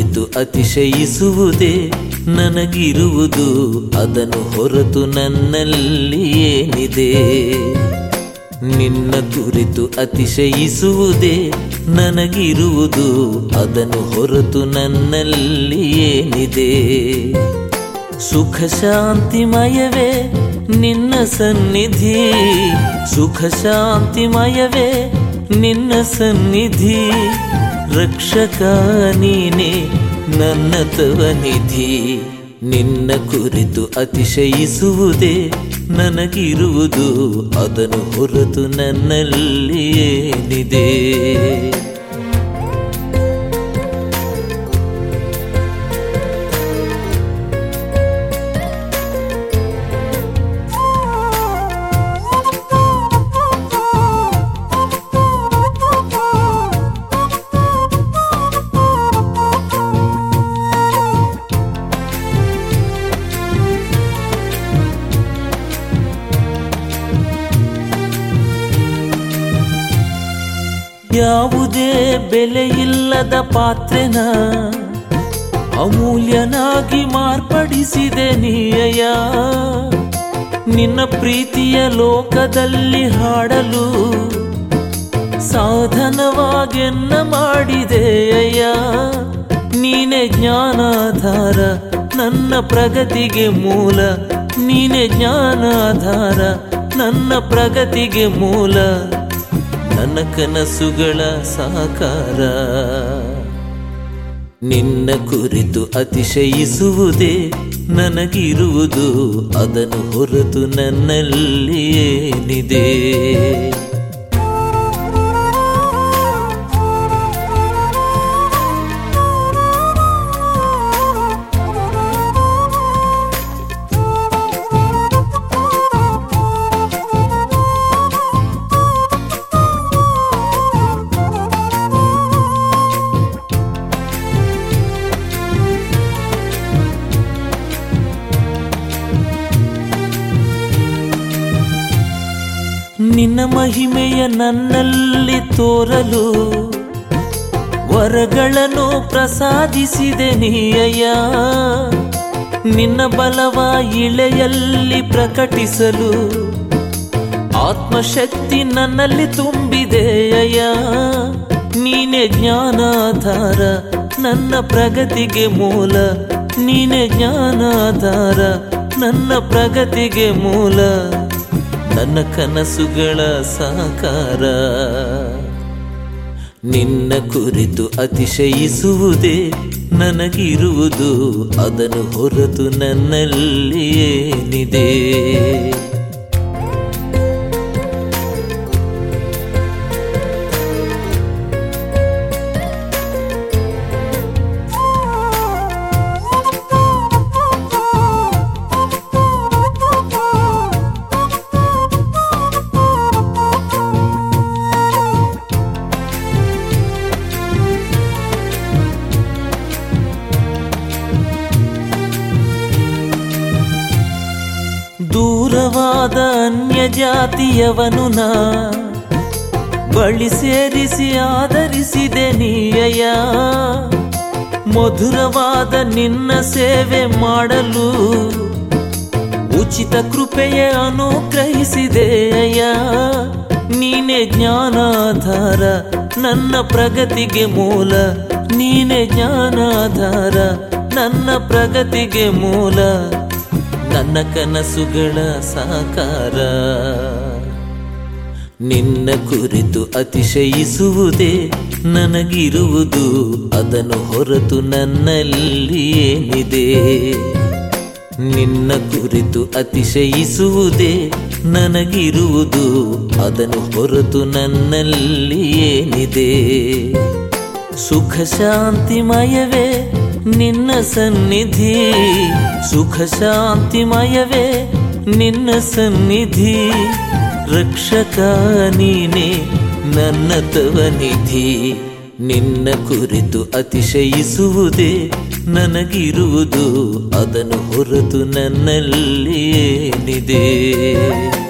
ಕುರಿತು ಅತಿಶಯಿಸುವುದೇ ನನಗಿರುವುದು, ಅದನ್ನು ಹೊರತು ನನ್ನಲ್ಲಿ ಏನಿದೆ? ನಿನ್ನ ಕುರಿತು ಅತಿಶಯಿಸುವುದೇ ನನಗಿರುವುದು, ಅದನ್ನು ಹೊರತು ನನ್ನಲ್ಲಿ ಏನಿದೆ? ಸುಖ ಶಾಂತಿಮಯವೇ ನಿನ್ನ ಸನ್ನಿಧಿ, ಸುಖ ಶಾಂತಿಮಯವೇ ನಿನ್ನ ಸನ್ನಿಧಿ. ರಕ್ಷಕ ನೀನೇ ನನ್ನ ತವನಿಧಿ. ನಿನ್ನ ಕುರಿತು ಅತಿಶಯಿಸುವುದೇ ನನಗಿರುವುದು, ಅದನ್ನು ಹೊರತು ನನ್ನಲ್ಲಿ ಏನಿದೆ? ಯಾವುದೇ ಬೆಲೆಯಿಲ್ಲದ ಪಾತ್ರೆನ ಅಮೂಲ್ಯನಾಗಿ ಮಾರ್ಪಡಿಸಿದೆ ನೀಯ. ನಿನ್ನ ಪ್ರೀತಿಯ ಲೋಕದಲ್ಲಿ ಹಾಡಲು ಸಾಧನವಾಗೆನ್ನ ಮಾಡಿದೆಯ. ನೀನೆ ಜ್ಞಾನಾಧಾರ ನನ್ನ ಪ್ರಗತಿಗೆ ಮೂಲ, ನೀನೆ ಜ್ಞಾನಾಧಾರ ನನ್ನ ಪ್ರಗತಿಗೆ ಮೂಲ. ನನ್ನ ಕನಸುಗಳ ಸಾಕಾರ. ನಿನ್ನ ಕುರಿತು ಅತಿಶಯಿಸುವುದೇ ನನಗಿರುವುದು, ಅದನ್ನು ಹೊರತು ನನ್ನಲ್ಲಿ ಏನಿದೆ? ನಿನ್ನ ಮಹಿಮೆಯ ನನ್ನಲ್ಲಿ ತೋರಲು ವರಗಳನ್ನು ಪ್ರಸಾದಿಸಿದೆ ನೀಯ. ನಿನ್ನ ಬಲವ ಇಳೆಯಲ್ಲಿ ಪ್ರಕಟಿಸಲು ಆತ್ಮಶಕ್ತಿ ನನ್ನಲ್ಲಿ ತುಂಬಿದೆಯ. ನೀನೆ ಜ್ಞಾನಾಧಾರ ನನ್ನ ಪ್ರಗತಿಗೆ ಮೂಲ, ನೀನೆ ಜ್ಞಾನಾಧಾರ ನನ್ನ ಪ್ರಗತಿಗೆ ಮೂಲ. ನನ್ನ ಕನಸುಗಳ ಸಾಕಾರ. ನಿನ್ನ ಕುರಿತು ಅತಿಶಯಿಸುವುದೇ ನನಗಿರುವುದು, ಅದನ್ನು ಹೊರತು ನನ್ನಲ್ಲಿ ಏನಿದೆ? ದೂರವಾದ ಅನ್ಯ ಜಾತಿಯವನು ನಾ ಬಳಿ ಸೇರಿಸಿ ಆದರಿಸಿದೆ ನೀಯ. ಮಧುರವಾದ ನಿನ್ನ ಸೇವೆ ಮಾಡಲು ಉಚಿತ ಕೃಪೆಯ ಅನುಗ್ರಹಿಸಿದೆಯ. ನೀನೆ ಜ್ಞಾನಾಧಾರ ನನ್ನ ಪ್ರಗತಿಗೆ ಮೂಲ, ನೀನೆ ಜ್ಞಾನಾಧಾರ ನನ್ನ ಪ್ರಗತಿಗೆ ಮೂಲ. ನನ್ನ ಕನಸುಗಳ ಸಾಕಾರ. ನಿನ್ನ ಕುರಿತು ಅತಿಶಯಿಸುವುದೇ ನನಗಿರುವುದು, ಅದನ್ನು ಹೊರತು ನನ್ನಲ್ಲಿ ಏನಿದೆ? ನಿನ್ನ ಕುರಿತು ಅತಿಶಯಿಸುವುದೇ ನನಗಿರುವುದು, ಅದನ್ನು ಹೊರತು ನನ್ನಲ್ಲಿ ಏನಿದೆ? ಸುಖ ಶಾಂತಿಮಯವೇ ನಿನ್ನ ಸನ್ನಿಧಿ, ಸುಖ ಶಾಂತಿಮಯವೇ ನಿನ್ನ ಸನ್ನಿಧಿ. ರಕ್ಷಕ ನೀನೇ ನನ್ನ ತವನಿಧಿ. ನಿನ್ನ ಕುರಿತು ಅತಿಶಯಿಸುವುದೇ ನನಗಿರುವುದು, ಅದನ್ನು ಹೊರತು ನನ್ನಲ್ಲಿ ಏನಿದೆ?